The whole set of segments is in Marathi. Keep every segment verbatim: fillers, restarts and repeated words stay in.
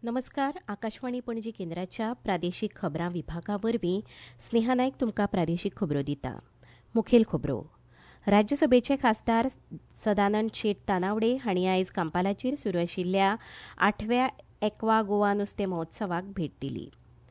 नमस्कार. आकाशवाणी पणजी केंद्राच्या प्रादेशीक खबरां विभागा वरवीं स्नेहा नायक तुमकां प्रादेशीक खबरो दिता. मुखेल खबरो. राज्यसभेचे खासदार सदानंद शेट तानावडे हांणी आयज कांपालाचेर सुरू आशिल्ल्या आठव्या एक्वा गोवा नुस्तें महोत्सवाक भेट दिली.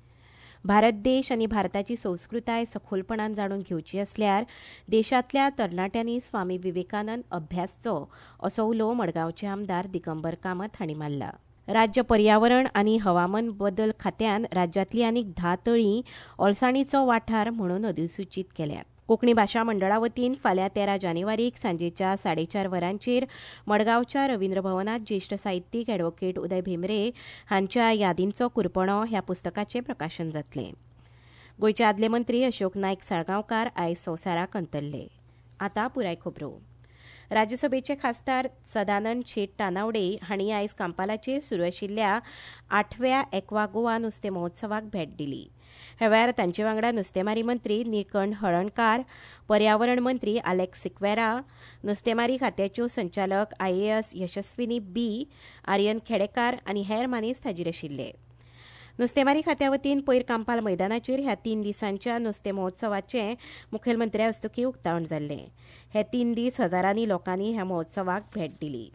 भारत देश आनी भारताची संस्कृताय सखोलपणान जाणून घेवची असल्यार देशांतल्या तरणाट्यांनी स्वामी विवेकानंद अभ्यासचो असो उलो मडगांवचे आमदार दिगंबर कामत हांणी मारला. राज्य पर्यावरण आनी हवामान बदल खात्यान राज्यांतली आनीक धा तळीं ओलसाणीचो वाठार म्हणून अधिसुचीत केल्यात. कोंकणी भाशा मंडळा वतीन फाल्यां तेरा जानेवारीक सांजेच्या साडेचार वरांचेर मडगांवच्या रवींद्र भवनात ज्येश्ठ साहित्यीक एडवोकेट उदय भेंब्रे हांच्या यादींचो कुरपणो ह्या पुस्तकाचें प्रकाशन जातलें. गोंयचे आदले मंत्री अशोक नायक साळगांवकार आयज संवसाराक अंतरले. आतां पुराय खबरो. राज्यसभेचे खासदार सदानंद शेट तानावडे हांणी आयज कांपालाचेर सुरू आशिल्ल्या आठव्या एक्वा गोवा नुस्तें महोत्सवाक भेट दिली. ह्या वेळार तांचे वांगडा नुस्तेमारी मंत्री निळकंठ हळर्णकार, पर्यावरण मंत्री आलेक्स सिक्वेरा, नुस्तेमारी खात्याच्यो संचालक आयएएस यशस्विनी बी, आर्यन खेडेकार आनी हेर मानेस्त हाजीर आशिल्ले. नुस्तेमारी खात्या वतीन पयर कांपाल मैदानाचेर ह्या तीन दिसांच्या नुस्तें महोत्सवाचें मुखेलमंत्र्या हस्तुकीं उक्तावण जाल्लें. हे तीन दीस हजारांनी लोकांनी ह्या महोत्सवाक भेट दिली.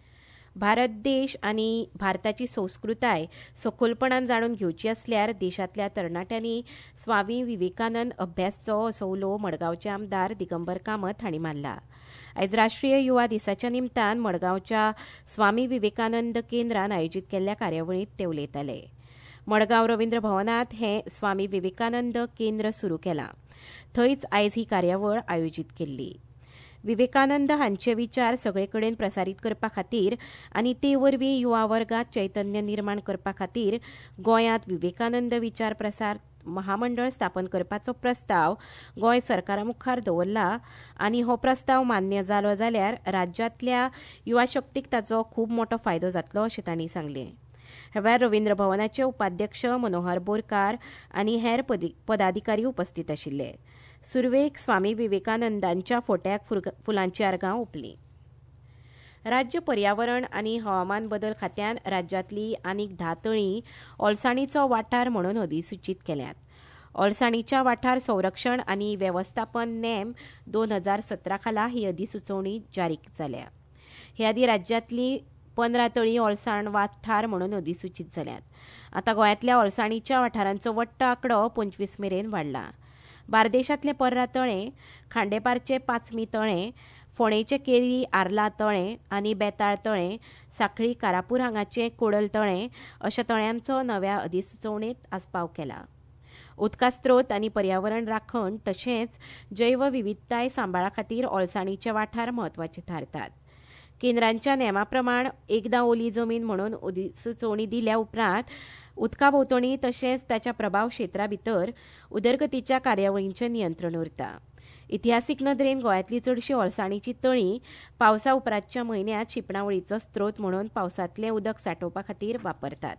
भारत देश आनी भारताची संस्कृताय सखोलपणान जाणून घेवची असल्यार देशांतल्या तरणाट्यांनी स्वामी विवेकानंद अभ्यासचो असो उलो मडगांवचे आमदार दिगंबर कामत हांणी मारला. आयज राष्ट्रीय युवा दिसाच्या निमतान मडगांवच्या स्वामी विवेकानंद केंद्रान आयोजीत केल्ल्या कार्यावळींत ते उलयताले. मडगांव रवींद्र भवनात हे स्वामी विवेकानंद केंद्र सुरू केलां. थंयच आयज ही कार्यावळ आयोजीत केल्ली. विवेकानंद हांचे विचार सगळे कडेन प्रसारीत करपा खातीर आनी ते वरवीं युवा वर्गांत चैतन्य निर्माण करपा खातीर गोंयांत विवेकानंद विचार प्रसार महामंडळ स्थापन करपाचो प्रस्ताव गोंय सरकारा मुखार दवरला आनी हो प्रस्ताव मान्य जालो जाल्यार राज्यांतल्या युवा शक्तीक ताचो खूब मोठो फायदो जातलो अशें तांणी सांगलें. ह्या वेळार रवींद्र भवनाचे उपाध्यक्ष मनोहर बोरकार आनी हेर पदाधिकारी उपस्थित आशिल्ले. सुरवेक स्वामी विवेकानंदांच्या फोट्याक फुलांची आर्गां ओंपलीं. राज्य पर्यावरण आनी हवामान बदल खात्यान राज्यांतली आनीक धा तळीं ओलसाणीचो वाठार म्हणून अधिसुचीत केल्यात. ओलसाणीच्या वाठार संरक्षण आनी वेवस्थापन नेम दोन हजार सतरा खाला ही अधिसुचोवणी जारी जाल्या. हे आदी राज्यांतली पंदरा तळीं ओलसाण वाठार म्हणून अधिसुचीत जाल्यात. आतां गोंयांतल्या ओलसाणीच्या वाठारांचो वट्ट आंकडो पंचवीस मेरेन वाडला. बार्देशांतले पर्रा तळें, खांडेपारचे पाचमी तळें, फोणेचे केरी आर्ला तळें आनी बेताळ तळें, सांखळी कारापूर हांगाचें कोडल तळें अशा तळ्यांचो नव्या अधिसुचोवणेंत आस्पाव केला. उदका स्त्रोत आनी पर्यावरण राखण तशेंच जैव विविधताय सांबाळा खातीर ओलसाणीचे वाठार म्हत्वाचे थारतात. केंद्रांच्या नेमा प्रमाण एकदां ओली जमीन म्हणून अधिसुचोवणी दिल्या उपरांत उदका भोंवतणी तशेंच ताच्या प्रभाव क्षेत्रा भितर उदरगतीच्या कार्यावळींचें नियंत्रण उरता. इतिहासीक नदरेन गोंयांतली चडशी ओलसाणीची तळीं पावसा उपरांतच्या म्हयन्यांत शिंपणावळीचो स्त्रोत म्हणून पावसांतलें उदक सांठोवपा खातीर वापरतात.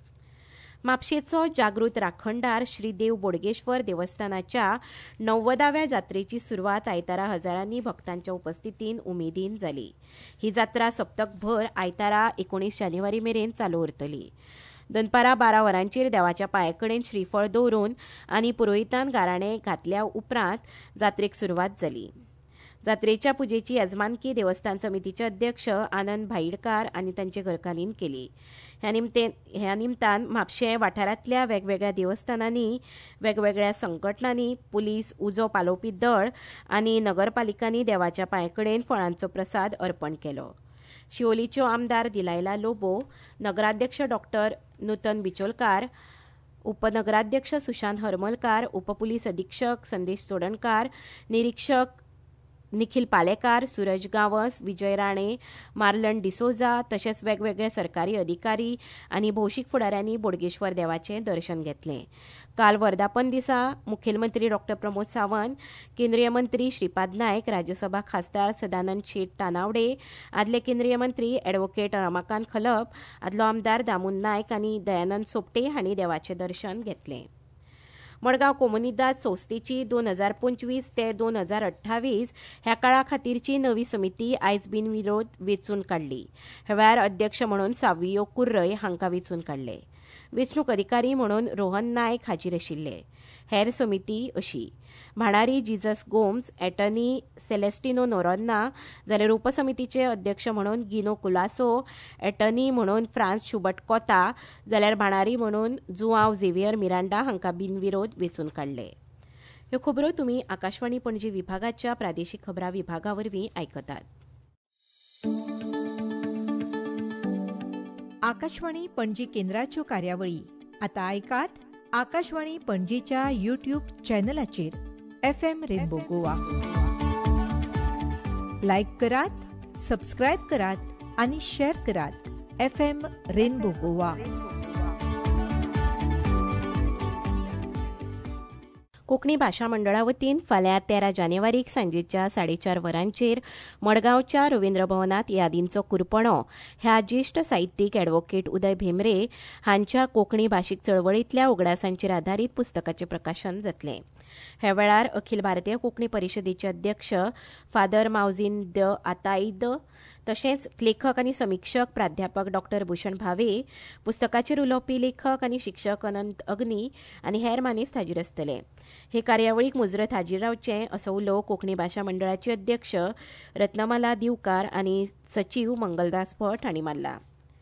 म्हापशेचो जागृत राखणदार श्री देव बोडगेश्वर देवस्थानाच्या णव्वदाव्या जात्रेची सुरवात आयतारा हजारांनी भक्तांच्या उपस्थितीन उमेदीन जाली. ही जात्रा सप्तकभर आयतारा एकोणीस जानेवारी मेरेन चालू उरतली. दनपारां बारा वरांचेर देवाच्या पांयाकडेन श्रीफळ दवरून आनी पुरोहितान गाराणें घातल्या उपरांत जात्रेक सुरवात जाली. जात्रेच्या पुजेची येजमानकी देवस्थान समितीचे अध्यक्ष आनंद भाईडकार आनी तांचे घरकान्नीन केली. ह्या निमते ह्या निमतान म्हापशे वाठारांतल्या वेगवेगळ्या देवस्थानांनी, वेगवेगळ्या संघटनांनी, पुलीस, उजो पालोवपी दळ आनी नगरपालिकांनी देवाच्या पांयाकडेन फळांचो प्रसाद अर्पण केलो. शिवोलीच्यो आमदार दिलायला लोबो, नगराध्यक्ष डॉक्टर नूतन बिचोलकार, उपनगराध्यक्ष सुशांत हरमलकार, उपपुलीस अधीक्षक संदेश चोडणकार, निरीक्षक निखिल पालेकार, सूरज गांवस, विजय राणे, मार्लन डिसोजा तशेंच वेगवेगळे सरकारी अधिकारी आनी भौशीक फुडाऱ्यांनी बोडगेश्वर देवाचें दर्शन घेतलें. काल वर्धापन दिसा मुखेलमंत्री डॉ प्रमोद सावंत, केंद्रीय मंत्री श्रीपाद नायक, राज्यसभा खासदार सदानंद शेट तानावडे, आदले केंद्रीय मंत्री एडवोकेट रमाकांत खलप, आदलो आमदार दामून नायक आनी दयानंद सोपटे हांणी देवाचें दर्शन घेतलें. मडगांव कोमुनिदाद संस्थेची दोन हजार पंचवीस ते दोन हजार अठ्ठावीस ह्या काळा खातीरची नवी समिती आयज बिनविरोध वेंचून काडली. ह्या वेळार अध्यक्ष म्हणून सावियो कुर्रय हांकां वेंचून काडले. वेंचणूक अधिकारी म्हणून रोहन नायक हाजीर आशिल्ले. हेर समिती अशी: भाणारी जिजस गोम्स, एटर्नी सेलेस्टिनो नोरोन्ना, जाल्यार उपसमितीचे अध्यक्ष म्हणून गिनो कुलासो, एटर्नी म्हणून फ्रांस शुबर्ट कोता, जाल्यार भाणारी म्हणून जुआंव झेवियर मिरांडा हांकां बिनविरोध वेंचून काडले. ह्यो खबरो तुमी आकाशवाणी पणजी विभागाच्या प्रादेशीक खबरां विभागा वरवीं आयकतात. आकाशवाणी पणजी केंद्राच्यो कार्यावळी आता आयकात आकाशवाणी पणजीच्या युट्यूब चॅनलाचेर F M rainbow Goa. Like करात, सबस्क्रायब करात आनी शेअर करात F M rainbow Goa. Konkani भाशा मंडळा वतीन फाल्यां तेरा जानेवारीक सांजेच्या साडेचार वरांचेर मडगांवच्या रवींद्र भवनात यादींचो कुरपणो ह्या ज्येश्ठ साहित्यीक एडव्होकेट उदय भेंब्रे हांच्या कोंकणी भाशीक चळवळींतल्या उगडासांचेर आधारीत पुस्तकाचें प्रकाशन जातलें. ह्या वेळार अखिल भारतीय कोंकणी परिशदेचे अध्यक्ष फादर मावजीन द आताईद, तशेंच लेखक आनी समिक्षक प्राध्यापक डॉक्टर भूषण भावे, पुस्तकाचेर उलोवपी लेखक आनी शिक्षक अनंत अग्नी आनी हेर मानेस्त हाजीर आसतले. हे कार्यावळीक मुजरत हाजीर रावचे असो उलो कोंकणी भाशा मंडळाचे अध्यक्ष रत्नमाला दिवकार आनी सचीव मंगलदास भट हांणी मारला.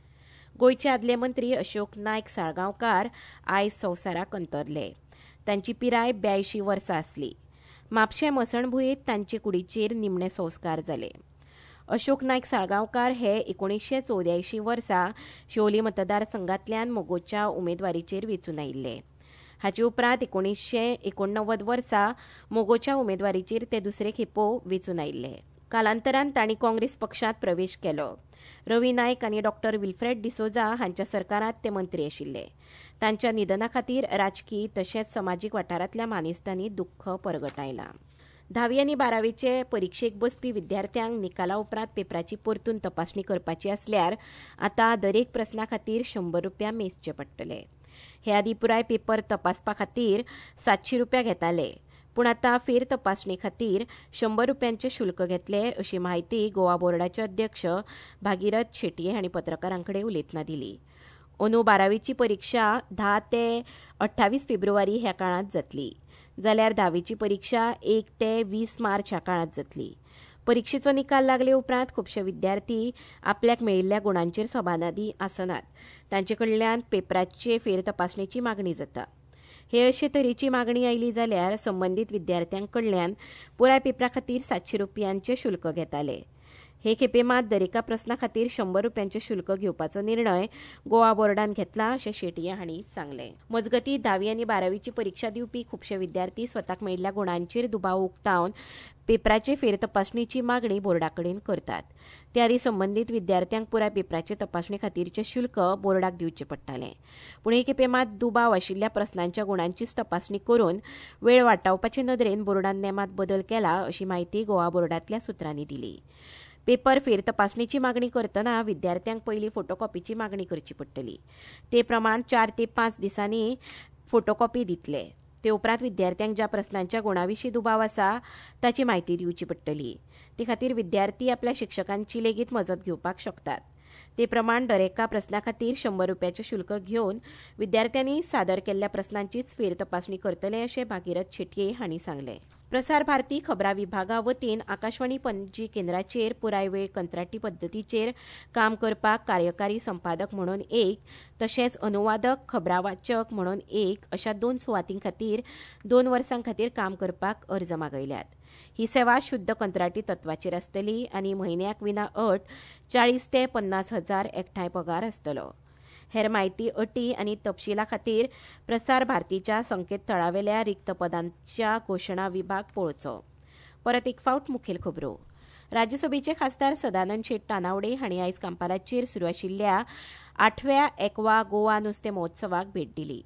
गोंयचे आदले मंत्री अशोक नायक साळगांवकार आयज संवसाराक अंतरले. तांची पिराय ब्यायशीं वर्सां आसली. म्हापशें मसणभुंयेंत तांचे कुडीचेर निमणे संस्कार जाले. अशोक नायक साळगांवकार हे एकुणीशें चौद्यायशीं वर्सा शिवोली मतदारसंघांतल्यान मोगोच्या उमेदवारीचेर वेंचून आयिल्ले. हाचे उपरांत एकुणीशें एकोणव्वद वर्सा मोगोच्या उमेदवारीचेर ते दुसरे खेपो वेंचून आयिल्ले. कालांतरान तांणी काँग्रेस पक्षांत प्रवेश केलो. रवी नायक आनी डॉक्टर विल्फ्रेड डिसोजा हांच्या सरकारांत ते मंत्री आशिल्ले. तांच्या निधना खातीर राजकी तशेंच समाजीक वाठारांतल्या मानेस्तांनी दुख्ख परगटायलां. धावी आनी बारावेचे परिक्षेक बसपी विद्यार्थ्यांक निकाला उपरांत पेपराची परतून तपासणी करपाची आसल्यार आतां दरेक प्रस्ना खातीर शंबर रुपया मेजचे पडटले. हे आदी पुराय पेपर तपासपा खातीर सातशी रुपया घेताले, पूण आतां फेर तपासणी खातीर शंबर रुपयांचे शुल्क घेतले अशी माहिती गोवा बोर्डाचे अध्यक्ष भागीरथ शेटये हांणी पत्रकारांकडे उलयतना दिली. अंदू बारावीची परीक्षा धा ते अठ्ठावीस फेब्रुवारी ह्या काळांत जातली, जाल्यार धावेची परीक्षा एक ते वीस मार्च ह्या काळांत जातली. परीक्षेचो निकाल लागले उपरांत खुबशे विद्यार्थी आपल्याक मेळिल्ल्या गुणांचेर समाधानी आसनात. तांचे कडल्यान पेपराचे फेर तपासणेची मागणी जाता. हे अशे तरेची मागणी आयली जाल्यार संबंदीत विद्यार्थ्यांक कडल्यान पुराय पेपरा खातीर सातशे रुपयांचे शुल्क घेताले. हे खेपे मात दरेका प्रस्ना खातीर शंबर रुपयांचे शुल्क घेवपाचो निर्णय गोवा बोर्डान घेतला अशें शेटये हांणी सांगलें. मजगतीं धावी आनी बारावीची परीक्षा दिवपी खुबशे विद्यार्थी स्वताक मेळिल्ल्या गुणांचेर दुबाव उक्तावन पेपराचे फेर तपासणेची मागणी बोर्डा कडेन करतात. ते आदी संबंदीत विद्यार्थ्यांक पुराय पेपराचे तपासणे खातीरचें शुल्क बोर्डाक दिवचें पडटालें. पूण हे खेपे मात दुबाव आशिल्ल्या प्रस्नांच्या गुणांचीच तपासणी करून वेळ वाटावपाचे नदरेन बोर्डान नेमात बदल केला अशी माहिती गोवा बोर्डांतल्या सुत्रांनी दिली. पेपर फेर तपासणेची मागणी करतना विद्यार्थ्यांक पयलीं फोटोकॉपीची मागणी करची पडटली. ते प्रमाण चार ते पांच दिसांनी फोटोकॉपी दितले. ते उपरांत विद्यार्थ्यांक ज्या प्रस्नांच्या गुणाविशीं दुबाव आसा ताची म्हायती दिवची पडटली. ते खातीर विद्यार्थी आपल्या शिक्षकांची लेगीत मजत घेवपाक शकतात. ते प्रमाण दरेका प्रस्ना खातीर शंबर रुपयाचे शुल्क घेवन विद्यार्थ्यांनी सादर केल्ल्या प्रस्नांचीच फेर तपासणी करतले अशें भागीरथ शेटये हांणी सांगलें. प्रसार भारती खबरां विभागा वतीन आकाशवाणी पणजी केंद्राचेर पुराय वेळ कंत्राटी पद्दतीचेर काम करपाक कार्यकारी संपादक म्हणून एक तशेंच अनुवादक खबरां वाचक म्हणून एक अशा दोन सुवातीं खातीर दोन वर्सां खातीर काम करपाक अर्ज मागयल्यात. ही सेवा शुद्ध कंत्राटी तत्वाचेर आसतली आनी म्हयन्याक विना अट चाळीस ते पन्नास हजार एकठांय पगार आसतलो. हेर म्हायती अटी आनी तपशिला खातीर प्रसार भारतीच्या संकेतथळावेल्या रिक्त पदांच्या घोशणा विभाग पळोवचो. परत एक फावट मुखेल खबरो. राज्यसभेचे खासदार सदानंद शेट तानावडे हांणी आयज कांपालाचेर सुरू आशिल्ल्या आठव्या एक्वा गोवा नुस्तें महोत्सवाक भेट दिली.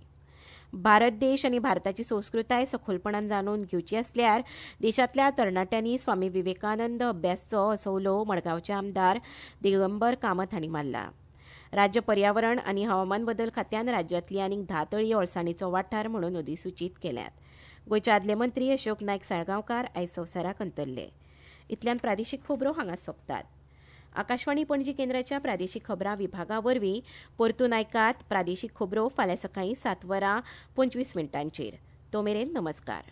भारत देश आनी भारताची संस्कृताय सखोलपणान जाणून घेवची आसल्यार देशांतल्या तरणाट्यांनी स्वामी विवेकानंद अभ्यासचो असो उलो मडगांवचे आमदार दिगंबर कामत हांणी मारला. राज्य पर्यावरण आनी हवामान बदल खात्यान राज्यांतली आनीक धा तळी अळसाणीचो वाठार म्हणून अधिसुचीत केल्यात. गोंयचे आदले मंत्री अशोक नायक साळगांवकार आयज संवसाराक अंतरले. इतल्यान प्रादेशीक खबरो हांगा सोंपतात. आकाशवाणी पणजी केंद्राच्या प्रादेशीक खबरां विभागा वरवीं परतून आयकात प्रादेशीक खबरो फाल्यां सकाळीं सात वरां पंचवीस मिनटांचेर. तो मेरेन नमस्कार.